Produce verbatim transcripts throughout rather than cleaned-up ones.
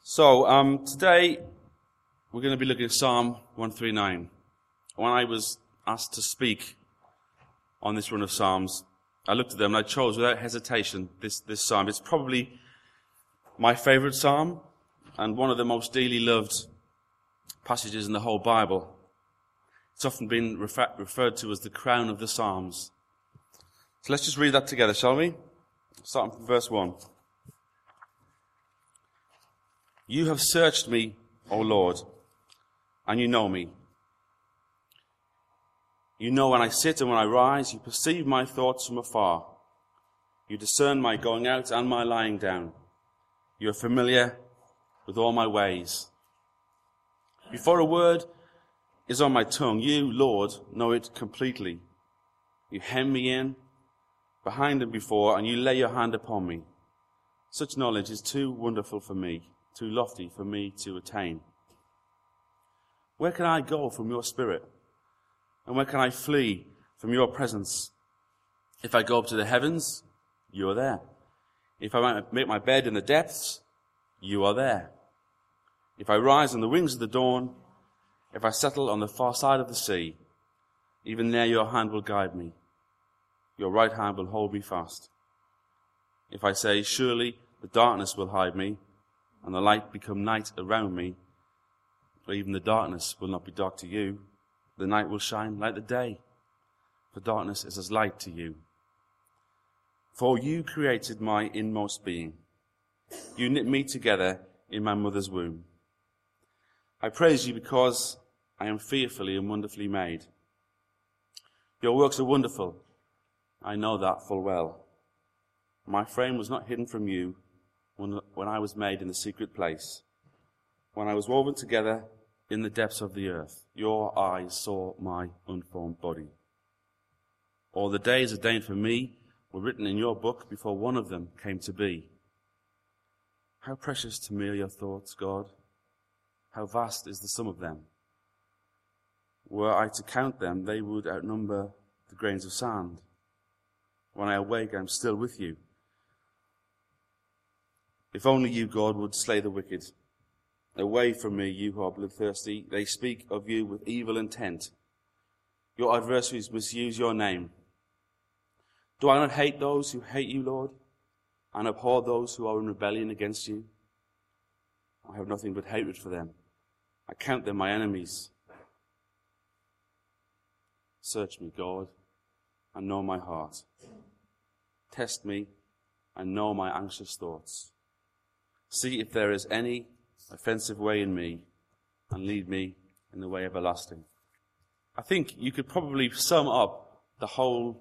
So, um, today we're going to be looking at Psalm one thirty-nine. When I was asked to speak on this run of Psalms, I looked at them and I chose without hesitation this, this Psalm. It's probably my favourite Psalm and one of the most dearly loved passages in the whole Bible. It's often been refer- referred to as the crown of the Psalms. So let's just read that together, shall we? Starting from verse one. You have searched me, O Lord, and you know me. You know when I sit and when I rise, you perceive my thoughts from afar. You discern my going out and my lying down. You are familiar with all my ways. Before a word is on my tongue, you, Lord, know it completely. You hem me in, behind and before, and you lay your hand upon me. Such knowledge is too wonderful for me, too lofty for me to attain. Where can I go from your spirit? And where can I flee from your presence? If I go up to the heavens, you are there. If I make my bed in the depths, you are there. If I rise on the wings of the dawn, if I settle on the far side of the sea, even there your hand will guide me. Your right hand will hold me fast. If I say, surely the darkness will hide me, and the light become night around me, or even the darkness will not be dark to you, the night will shine like the day, for darkness is as light to you. For you created my inmost being. You knit me together in my mother's womb. I praise you because I am fearfully and wonderfully made. Your works are wonderful. I know that full well. My frame was not hidden from you when, when I was made in the secret place. When I was woven together in the depths of the earth, your eyes saw my unformed body. All the days ordained for me were written in your book before one of them came to be. How precious to me are your thoughts, God. How vast is the sum of them. Were I to count them, they would outnumber the grains of sand. When I awake, I am still with you. If only you, God, would slay the wicked. Away from me, you who are bloodthirsty. They speak of you with evil intent. Your adversaries misuse your name. Do I not hate those who hate you, Lord, and abhor those who are in rebellion against you? I have nothing but hatred for them. I count them my enemies. Search me, God, and know my heart. Test me and know my anxious thoughts. See if there is any offensive way in me, and lead me in the way everlasting. I think you could probably sum up the whole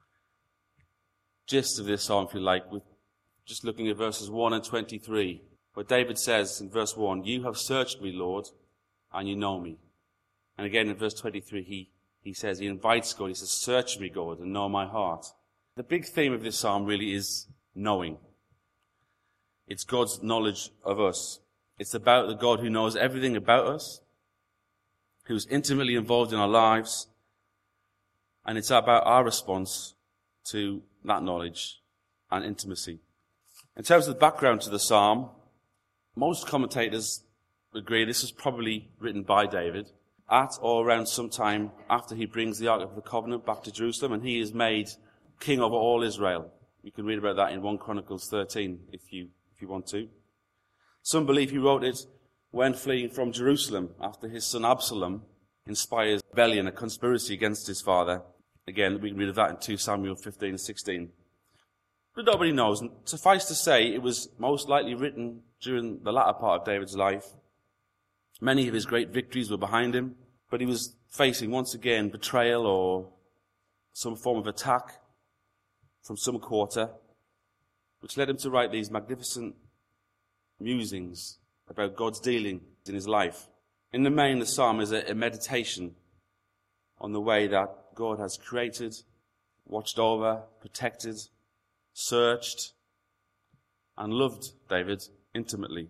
gist of this psalm, if you like, with just looking at verses one and twenty-three, where David says in verse one, you have searched me, Lord, and you know me. And again in verse twenty-three, he, he says, he invites God, he says, search me, God, and know my heart. The big theme of this psalm really is knowing. It's God's knowledge of us. It's about the God who knows everything about us, who's intimately involved in our lives, and it's about our response to that knowledge and intimacy. In terms of the background to the psalm, most commentators agree this is probably written by David at or around some time after he brings the Ark of the Covenant back to Jerusalem and he is made king over all Israel. You can read about that in First Chronicles thirteen if you if you want to. Some believe he wrote it when fleeing from Jerusalem after his son Absalom inspires rebellion, a conspiracy against his father. Again, we can read of that in Second Samuel fifteen and sixteen. But nobody knows. Suffice to say, it was most likely written during the latter part of David's life. Many of his great victories were behind him, but he was facing once again betrayal or some form of attack from some quarter, which led him to write these magnificent musings about God's dealing in his life. In the main, the psalm is a, a meditation on the way that God has created, watched over, protected, searched, and loved David intimately.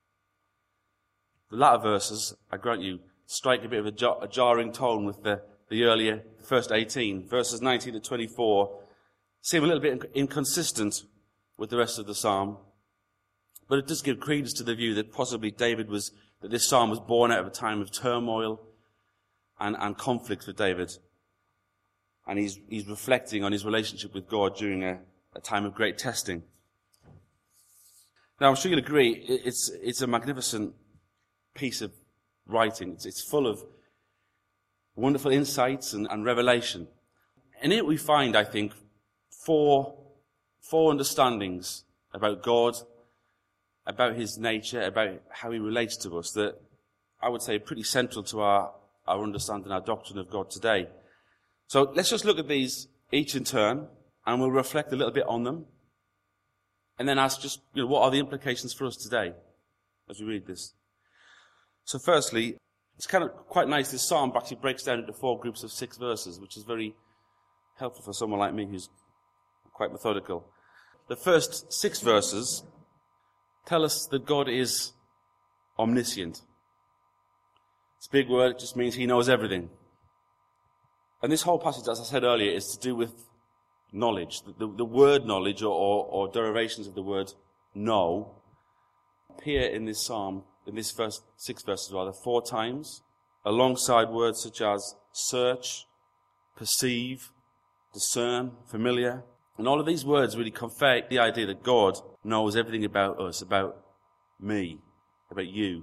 The latter verses, I grant you, strike a bit of a, jar, a jarring tone with the, the earlier first eighteen. Verses nineteen to twenty-four seem a little bit inconsistent with the rest of the psalm. But it does give credence to the view that possibly David was, that this psalm was born out of a time of turmoil and, and conflict for David. And he's, he's reflecting on his relationship with God during a, a time of great testing. Now, I'm sure you'll agree, it's, it's a magnificent piece of writing. It's, it's full of wonderful insights and, and revelation. In it we find, I think, four, four understandings about God, about his nature, about how he relates to us, that I would say are pretty central to our, our understanding, our doctrine of God today. So let's just look at these each in turn, and we'll reflect a little bit on them, and then ask just, you know, what are the implications for us today as we read this? So firstly, it's kind of quite nice, this psalm actually breaks down into four groups of six verses, which is very helpful for someone like me who's quite methodical. The first six verses tell us that God is omniscient. It's a big word, it just means he knows everything. And this whole passage, as I said earlier, is to do with knowledge. The, the, the word knowledge, or, or, or derivations of the word know, appear in this psalm, in this first six verses rather, four times, alongside words such as search, perceive, discern, familiar. And all of these words really convey the idea that God knows everything about us, about me, about you.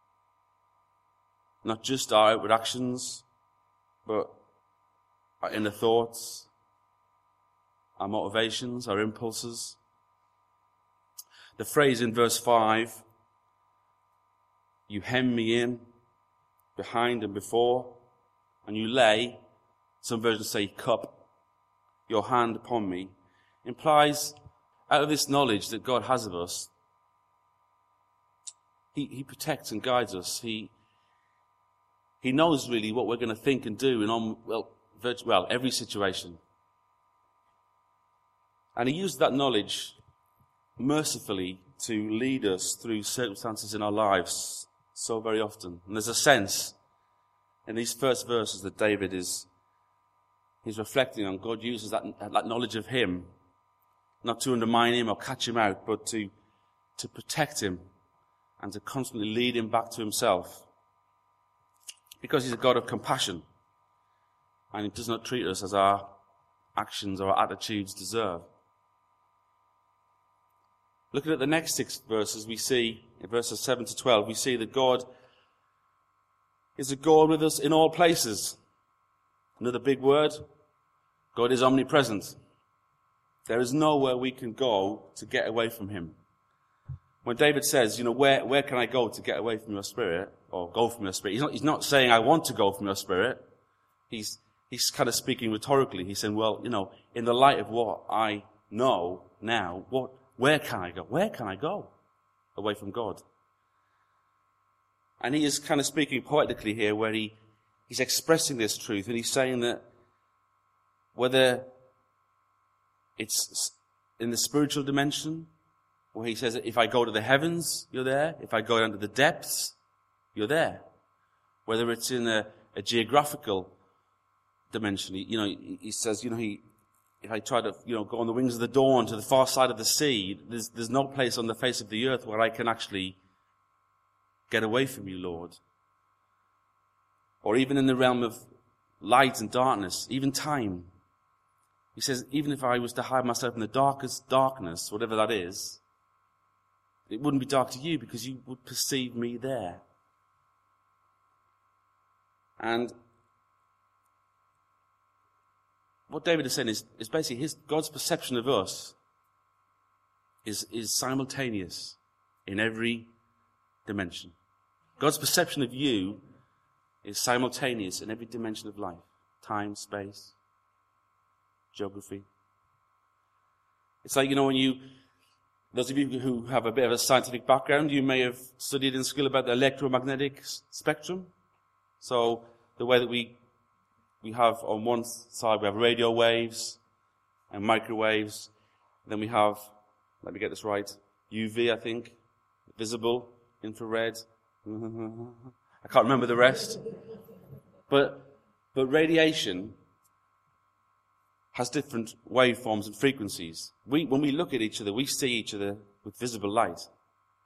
Not just our outward actions, but our inner thoughts, our motivations, our impulses. The phrase in verse five, you hem me in, behind and before, and you lay, some versions say cup, your hand upon me, implies, out of this knowledge that God has of us, He, he protects and guides us. He, he knows really what we're going to think and do in on, well, virtu- well, every situation. And he used that knowledge mercifully to lead us through circumstances in our lives so very often. And there's a sense in these first verses that David is he's reflecting on. God uses that, that knowledge of him, not to undermine him or catch him out, but to, to protect him and to constantly lead him back to himself. Because he's a God of compassion, and he does not treat us as our actions or our attitudes deserve. Looking at the next six verses, we see, in verses seven to twelve, we see that God is a God with us in all places. Another big word, God is omnipresent. There is nowhere we can go to get away from him. When David says, you know, where, where can I go to get away from your spirit, or go from your spirit, he's not, he's not saying I want to go from your spirit. He's, he's kind of speaking rhetorically. He's saying, well, you know, in the light of what I know now, what, where can I go? Where can I go away from God? And he is kind of speaking poetically here, where he, he's expressing this truth, and he's saying that whether it's in the spiritual dimension, where he says that if I go to the heavens, you're there. If I go down to the depths, you're there. Whether it's in a, a geographical dimension, you know, he, he says, you know, he, if I try to, you know, go on the wings of the dawn to the far side of the sea, there's, there's no place on the face of the earth where I can actually get away from you, Lord. Or even in the realm of light and darkness, even time. He says, even if I was to hide myself in the darkest darkness, whatever that is, it wouldn't be dark to you because you would perceive me there. And what David is saying is, is basically his God's perception of us is, is simultaneous in every dimension. God's perception of you is simultaneous in every dimension of life. Time, space, geography. It's like, you know, when you, those of you who have a bit of a scientific background, you may have studied in school about the electromagnetic spectrum. So the way that we we have on one side, we have radio waves and microwaves. Then we have, let me get this right, U V, I think, visible, infrared. I can't remember the rest. But but radiation has different waveforms and frequencies. We, when we look at each other, we see each other with visible light.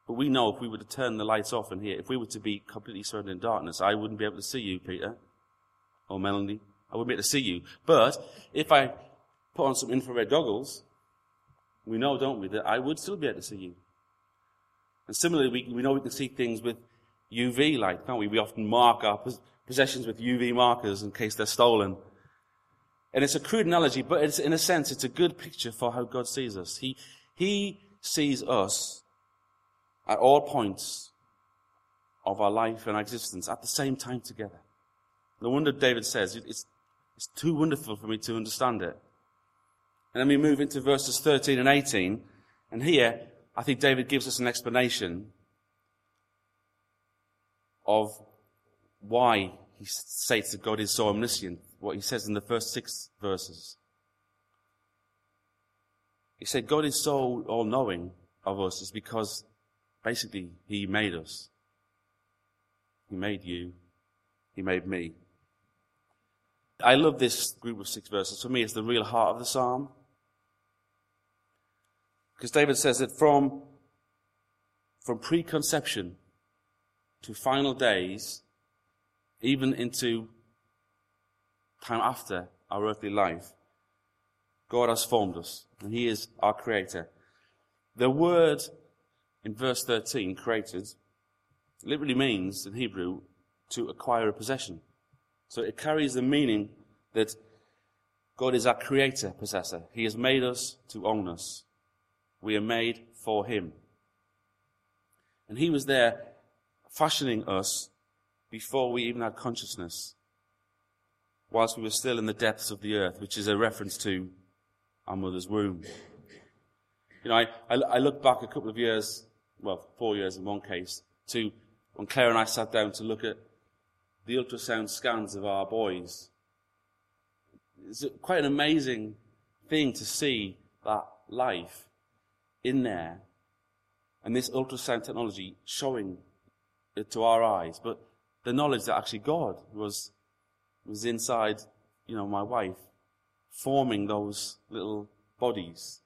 But we know if we were to turn the lights off in here, if we were to be completely surrounded in darkness, I wouldn't be able to see you, Peter, or Melanie. I wouldn't be able to see you. But if I put on some infrared goggles, we know, don't we, that I would still be able to see you. And similarly, we, we know we can see things with U V light, can't we? We often mark our possessions with U V markers in case they're stolen. And it's a crude analogy, but it's, in a sense, it's a good picture for how God sees us. He, he sees us at all points of our life and our existence at the same time together. No wonder David says, it's, it's too wonderful for me to understand it. And then we move into verses thirteen and eighteen, and here, I think David gives us an explanation of why he states that God is so omniscient, what he says in the first six verses. He said God is so all-knowing of us is because basically he made us. He made you. He made me. I love this group of six verses. For me, it's the real heart of the psalm. Because David says that from, from preconception to final days, even into time after our earthly life, God has formed us, and he is our creator. The word in verse thirteen, created, literally means, in Hebrew, to acquire a possession. So it carries the meaning that God is our creator, possessor. He has made us to own us. We are made for him. And he was there fashioning us before we even had consciousness, whilst we were still in the depths of the earth, which is a reference to our mother's womb. You know, I, I, I look back a couple of years, well, four years in one case, to when Claire and I sat down to look at the ultrasound scans of our boys. It's quite an amazing thing to see that life in there, and this ultrasound technology showing it to our eyes, but the knowledge that actually God was was inside, you know, my wife, forming those little bodies.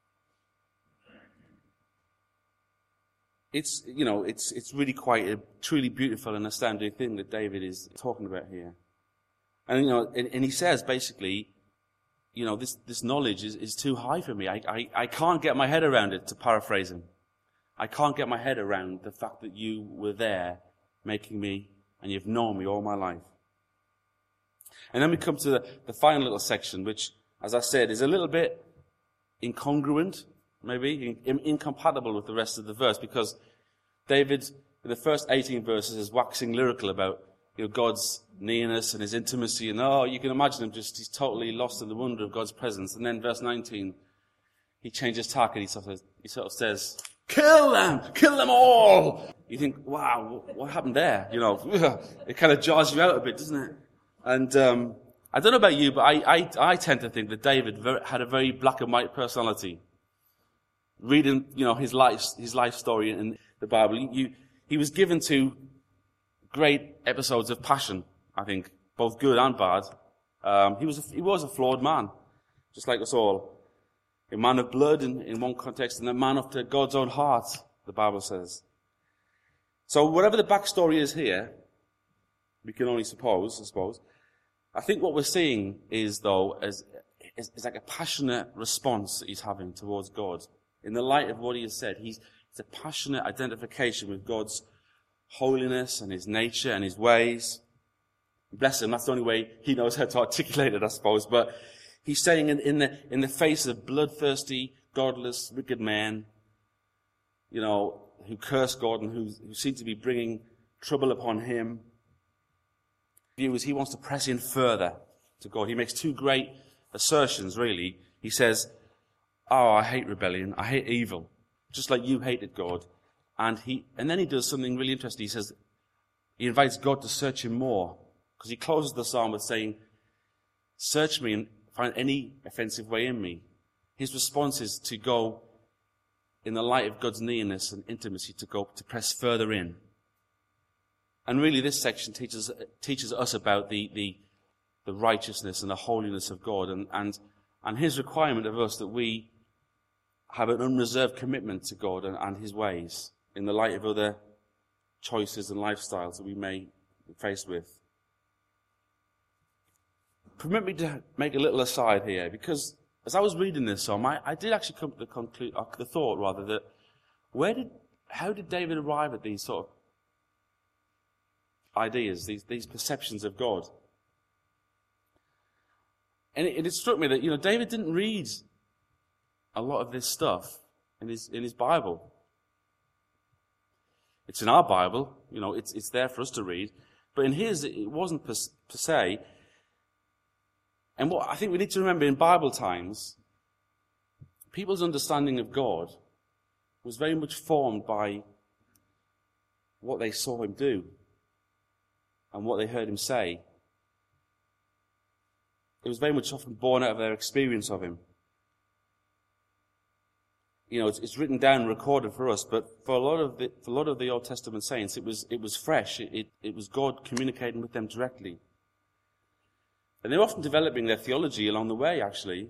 It's, you know, it's it's really quite a truly beautiful and astounding thing that David is talking about here. And, you know, and, and he says basically, you know, this, this knowledge is, is too high for me. I, I, I can't get my head around it, to paraphrase him. I can't get my head around the fact that you were there making me, and you've known me all my life. And then we come to the, the final little section, which, as I said, is a little bit incongruent, maybe, in, incompatible with the rest of the verse, because David, in the first eighteen verses, is waxing lyrical about, you know, God's nearness and his intimacy, and oh, you can imagine him just, he's totally lost in the wonder of God's presence. And then verse nineteen, he changes tack and he sort of, he sort of says, kill them! Kill them all! You think, wow, what happened there? You know, it kind of jars you out a bit, doesn't it? And um, I don't know about you, but I, I, I tend to think that David very, had a very black and white personality. Reading, you know, his life, his life story in the Bible, you, he was given to great episodes of passion, I think, both good and bad. Um, he was a, he was a flawed man, just like us all. A man of blood in, in one context, and a man after God's own heart, the Bible says. So whatever the backstory is here, we can only suppose, I suppose. I think what we're seeing is, though, is, is, is like a passionate response that he's having towards God. In the light of what he has said, he's, it's a passionate identification with God's holiness and his nature and his ways. Bless him, that's the only way he knows how to articulate it, I suppose. But he's saying in, in the in the face of bloodthirsty, godless, wicked men, you know, who curse God and who, who seem to be bringing trouble upon him, view is he wants to press in further to God. He makes two great assertions, really. He says, oh, I hate rebellion, I hate evil, just like you hated God. And he, and then he does something really interesting. He says, he invites God to search him more, because he closes the psalm with saying, search me and find any offensive way in me. His response is to go, in the light of God's nearness and intimacy, to go, to press further in. And really this section teaches, teaches us about the, the, the righteousness and the holiness of God, and, and, and his requirement of us that we have an unreserved commitment to God and, and his ways. in the light of other choices and lifestyles that we may be faced with. Permit me to make a little aside here, because as I was reading this psalm, I, I did actually come to the conclude, uh, the thought rather that where did, how did David arrive at these sort of ideas, these these perceptions of God? And it, it struck me that, you know, David didn't read a lot of this stuff in his in his Bible. It's in our Bible, you know, it's it's there for us to read, but in his it wasn't per, per se. And what I think we need to remember in Bible times, people's understanding of God was very much formed by what they saw him do and what they heard him say. It was very much often born out of their experience of him. You know, it's, it's written down and recorded for us, but for a lot of the, for a lot of the Old Testament saints, it was it was fresh. It, it, it was God communicating with them directly. And they're often developing their theology along the way, actually.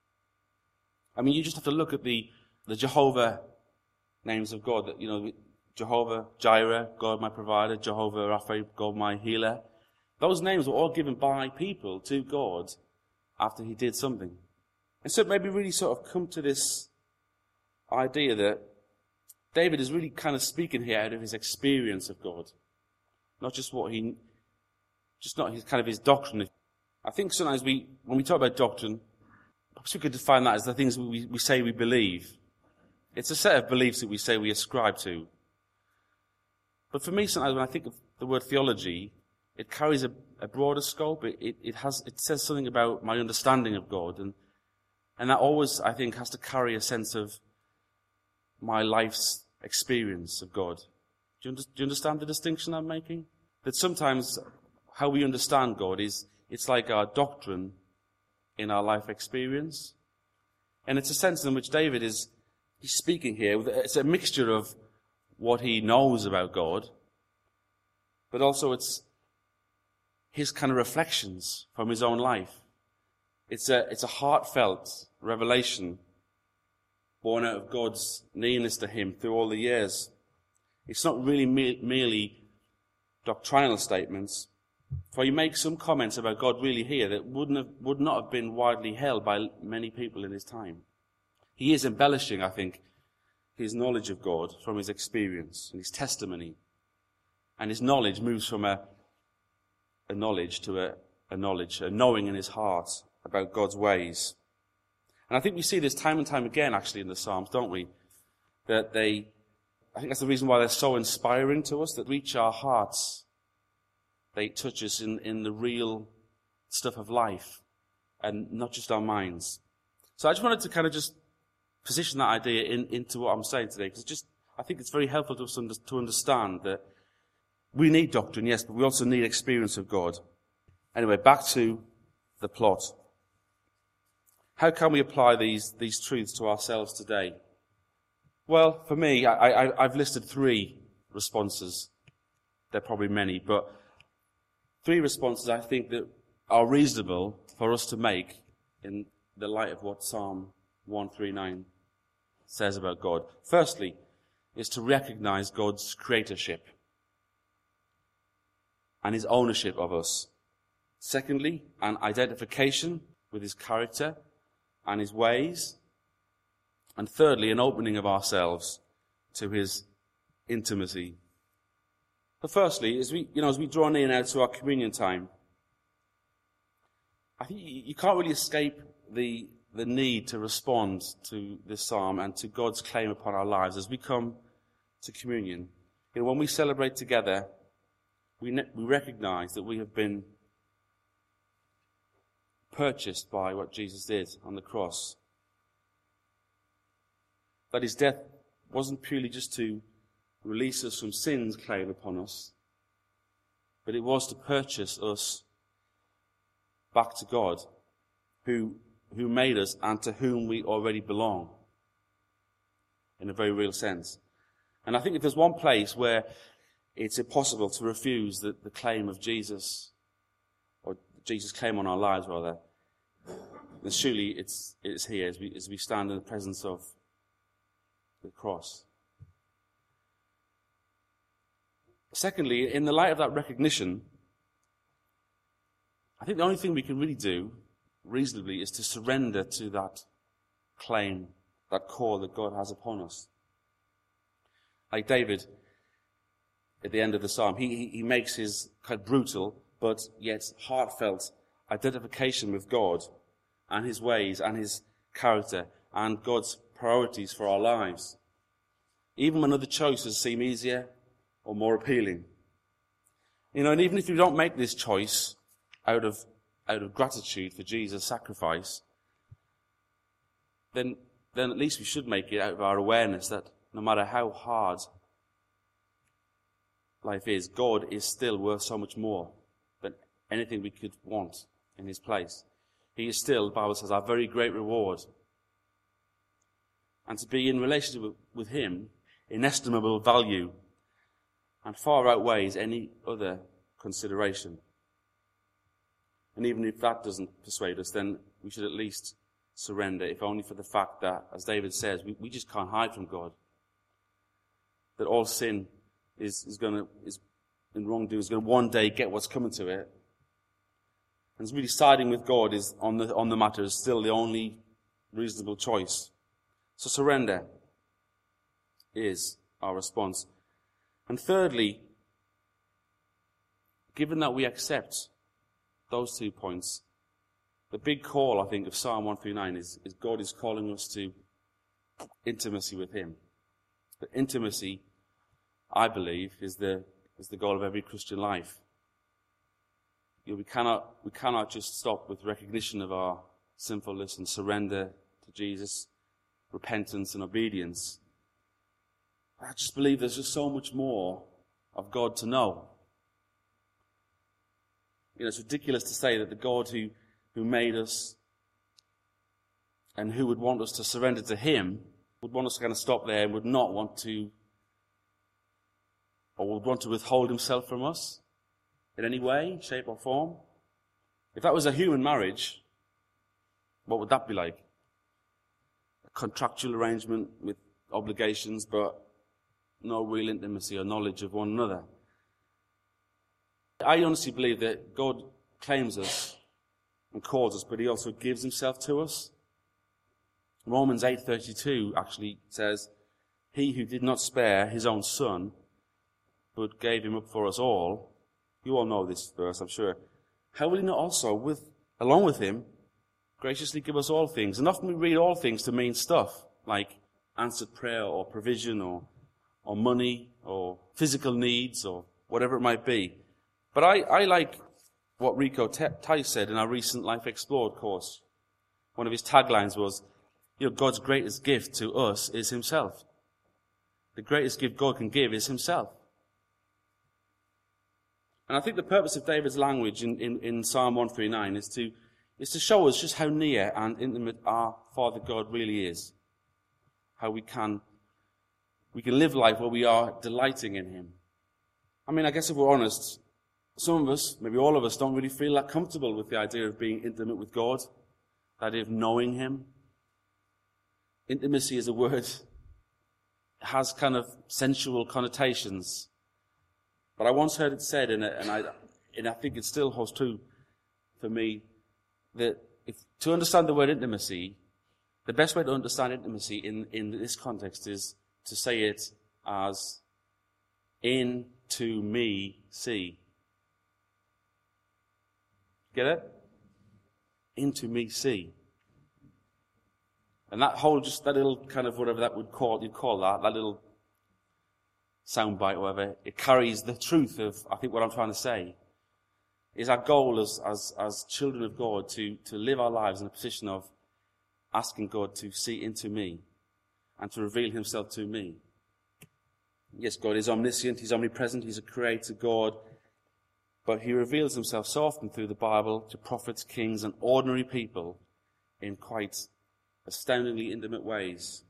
I mean, you just have to look at the, the Jehovah names of God. That, you know, Jehovah Jireh, God my provider, Jehovah Rapha, God my healer. Those names were all given by people to God after he did something. And so maybe really sort of come to this idea that David is really kind of speaking here out of his experience of God. Not just what he, just not his kind of his doctrine. I think sometimes we, when we talk about doctrine, perhaps we could define that as the things we, we say we believe. It's a set of beliefs that we say we ascribe to. But for me, sometimes when I think of the word theology, it carries a, a broader scope. It, it, it has, it says something about my understanding of God, and and that always, I think, has to carry a sense of my life's experience of God. Do you, under, do you understand the distinction I'm making? That sometimes how we understand God is, it's like our doctrine in our life experience. And it's a sense in which David is he's speaking here. It's a mixture of what he knows about God, but also it's his kind of reflections from his own life. It's a, it's a heartfelt revelation born out of God's nearness to him through all the years. It's not really me- merely doctrinal statements. For he makes some comments about God really here that wouldn't have, would not have been widely held by many people in his time. He is embellishing, I think, his knowledge of God from his experience and his testimony. And his knowledge moves from a, a knowledge to a, a knowledge, a knowing in his heart about God's ways. And I think we see this time and time again, actually, in the Psalms, don't we? That they, I think that's the reason why they're so inspiring to us, that reach our hearts. They touch us in, in the real stuff of life and not just our minds. So I just wanted to kind of just position that idea in, into what I'm saying today, because just I think it's very helpful to us under, to understand that we need doctrine, yes, but we also need experience of God. Anyway, back to the plot. How can we apply these, these truths to ourselves today? Well, for me, I, I, I've listed three responses. There are probably many, but three responses I think that are reasonable for us to make in the light of what Psalm one thirty-nine says about God. Firstly, is to recognize God's creatorship and his ownership of us. Secondly, an identification with his character and his ways. And thirdly, an opening of ourselves to his intimacy. But firstly, as we, you know, as we draw near now to our communion time, I think you can't really escape the the need to respond to this psalm and to God's claim upon our lives as we come to communion. You know, when we celebrate together, we ne- we recognize that we have been purchased by what Jesus did on the cross. That his death wasn't purely just to release us from sin's claim upon us, but it was to purchase us back to God, who who made us and to whom we already belong, in a very real sense. And I think if there's one place where it's impossible to refuse the, the claim of Jesus, or Jesus' claim on our lives, rather, then surely it's it's here as we as we stand in the presence of the cross. Secondly, in the light of that recognition, I think the only thing we can really do reasonably is to surrender to that claim, that call that God has upon us. Like David, at the end of the psalm, he, he, he makes his kind of brutal but yet heartfelt identification with God and his ways and his character and God's priorities for our lives, even when other choices seem easier or more appealing. You know, and even if you don't make this choice out of out of gratitude for Jesus' sacrifice, then then at least we should make it out of our awareness that no matter how hard life is, God is still worth so much more than anything we could want in his place. He is still, the Bible says, our very great reward. And to be in relationship with him, inestimable value, and far outweighs any other consideration. And even if that doesn't persuade us, then we should at least surrender, if only for the fact that, as David says, we, we just can't hide from God. That all sin is, is going to, is in wrongdoing, is going to one day get what's coming to it. And it's really siding with God is on the on the matter is still the only reasonable choice. So surrender is our response. And thirdly, given that we accept those two points, the big call, I think, of Psalm one thirty-nine is, is God is calling us to intimacy with him. But intimacy, I believe, is the is the goal of every Christian life. You know, we cannot we cannot just stop with recognition of our sinfulness and surrender to Jesus, repentance and obedience. I just believe there's just so much more of God to know. You know, it's ridiculous to say that the God who, who made us and who would want us to surrender to him would want us to kind of stop there and would not want to, or would want to withhold himself from us in any way, shape or form. If that was a human marriage, what would that be like? A contractual arrangement with obligations, but no real intimacy or knowledge of one another. I honestly believe that God claims us and calls us, but he also gives himself to us. Romans eight thirty-two actually says, he who did not spare his own son, but gave him up for us all. You all know this verse, I'm sure. How will he not also, with along with him, graciously give us all things? And often we read all things to mean stuff, like answered prayer or provision or or money, or physical needs, or whatever it might be. But I, I like what Rico Tice said in our recent Life Explored course. One of his taglines was, you know, God's greatest gift to us is himself. The greatest gift God can give is himself. And I think the purpose of David's language in, in, in Psalm one thirty-nine is to, is to show us just how near and intimate our Father God really is. How we can We can live life where we are delighting in him. I mean, I guess if we're honest, some of us, maybe all of us, don't really feel that comfortable with the idea of being intimate with God, the idea of knowing him. Intimacy is a word, it has kind of sensual connotations. But I once heard it said, and, and, I, and I think it still holds true for me, that if, to understand the word intimacy, the best way to understand intimacy in, in this context is to say it as in to me see. Get it? Into me see. And that whole, just that little kind of whatever that would call, you'd call that, that little soundbite or whatever, it carries the truth of, I think what I'm trying to say, is our goal as, as, as children of God to, to live our lives in a position of asking God to see into me and to reveal himself to me. Yes, God is omniscient, he's omnipresent, he's a creator God, but he reveals himself so often through the Bible to prophets, kings, and ordinary people in quite astoundingly intimate ways.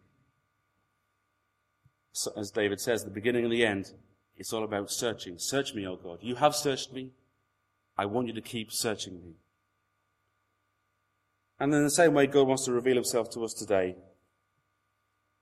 So, as David says, the beginning and the end, it's all about searching. Search me, O God. You have searched me. I want you to keep searching me. And in the same way, God wants to reveal himself to us today.